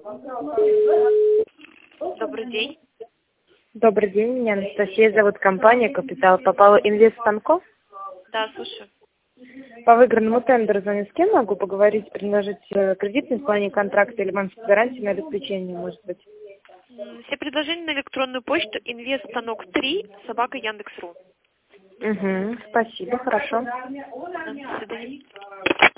Добрый день. Добрый день, меня Анастасия зовут, компания «Капитал». Попала инвест Станков. Да, слушаю. По выигранному тендеру звоню. С кем могу поговорить, предложить кредит на исполнение контракта или банковской гарантии на обеспечение, может быть? Все предложения на электронную почту investstanок3@yandex.ru. Угу, спасибо, хорошо. До свидания.